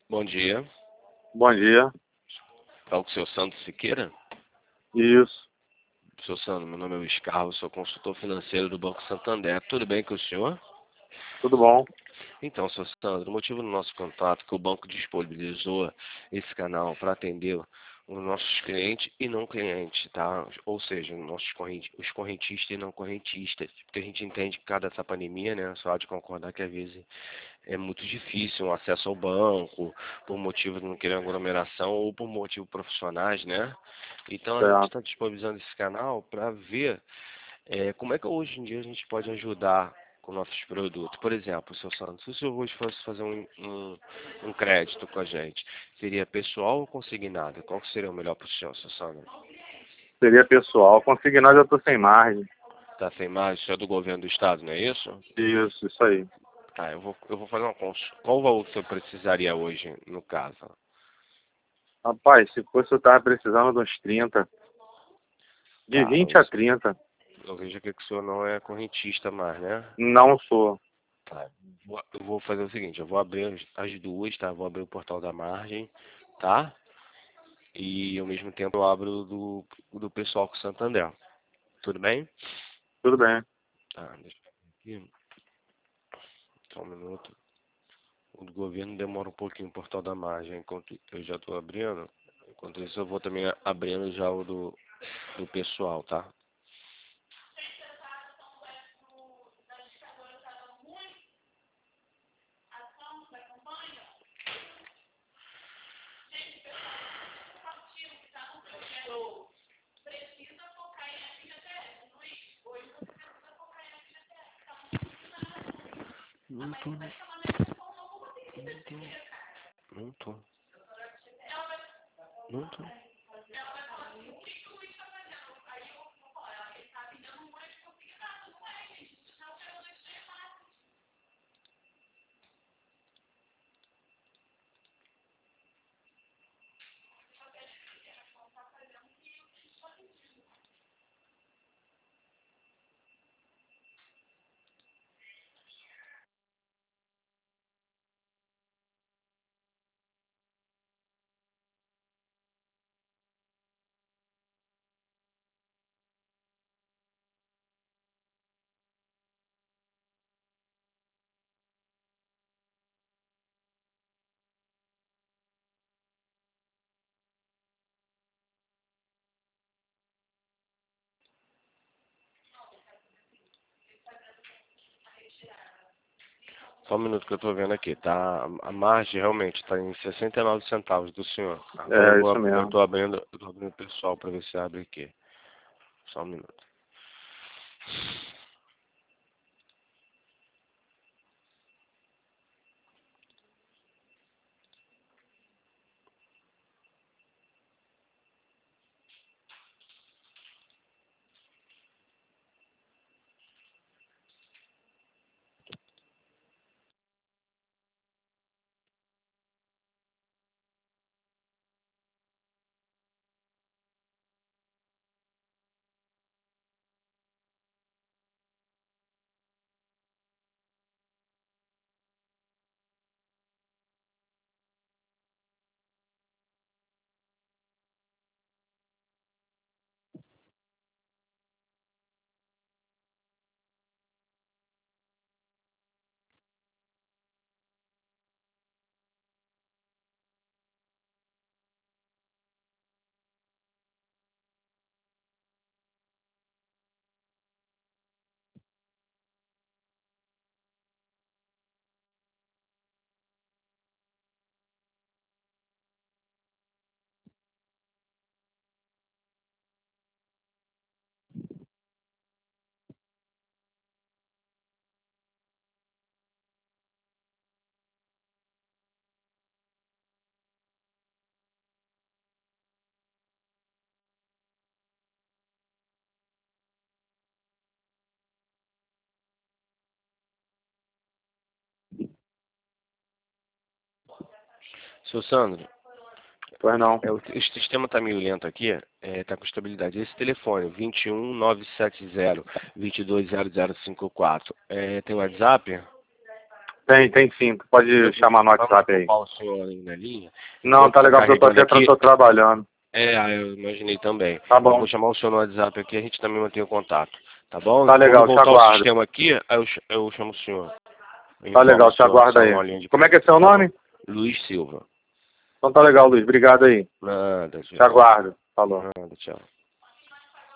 Bom dia. Bom dia. Falo com o seu Sandro Siqueira. Isso. Seu Sandro, meu nome é Luiz Carlos, sou consultor financeiro do Banco Santander. Tudo bem com o senhor? Tudo bom? Então, seu Sandro, o motivo do nosso contato é que o banco disponibilizou esse canal para atender os nossos clientes e não clientes, tá? Ou seja, os correntistas e não correntistas. Porque a gente entende que cada essa pandemia, né? Só há de concordar que às vezes é muito difícil o acesso ao banco, por motivo de não querer aglomeração ou por motivos profissionais, né? Então a gente Certo. está disponibilizando esse canal para ver como é que hoje em dia a gente pode ajudar com nossos produtos. Por exemplo, seu Santos, se o senhor hoje fosse fazer um crédito com a gente, seria pessoal ou consignado? Qual que seria o melhor para o senhor, seu Sandro? Seria pessoal. Consignado eu tô sem margem. Tá sem mais, isso é do governo do estado, não é isso? Isso aí. Tá, eu vou fazer uma consulta. Qual o valor que o senhor precisaria hoje, no caso? Rapaz, se fosse eu tava precisando de uns 30. De Tá, 20 a 30. eu vejo aqui que o senhor não é correntista mais, né? Não sou. Tá, eu vou fazer o seguinte, eu vou abrir as duas, tá? Vou abrir o portal da margem, tá? E ao mesmo tempo eu abro do pessoal com Santander. Tudo bem? Tudo bem. Tá, deixa eu ver aqui. Só um minuto. O do governo demora um pouquinho, o portal da margem, enquanto eu já estou abrindo. Enquanto isso eu vou também abrindo já o do pessoal, tá? Não tô, não tô, não tô. Só um minuto que eu tô vendo aqui, tá? A margem realmente tá em 69 centavos do senhor. Agora É, isso eu mesmo. tô abrindo o pessoal para ver se abre aqui. Só um minuto. Seu Sandro, Pois não. o sistema tá meio lento aqui, tá com estabilidade. Esse telefone, 21970 220054, tem WhatsApp? Tem sim. Tu pode chamar no WhatsApp aí. O senhor aí na linha. Não, tá legal, porque eu tô trabalhando. Eu imaginei também. Tá bom. Eu vou chamar o senhor no WhatsApp aqui, a gente também mantém o contato. Tá bom? Tá legal, Quando te voltar o aguardo. sistema aqui, aí eu chamo o senhor. Tá legal, te aguardo aí. Como é que é seu nome? Luiz Silva. Então tá legal, Luiz. Obrigado aí. Nada, tchau. Te aguardo. Falou. Nada, tchau.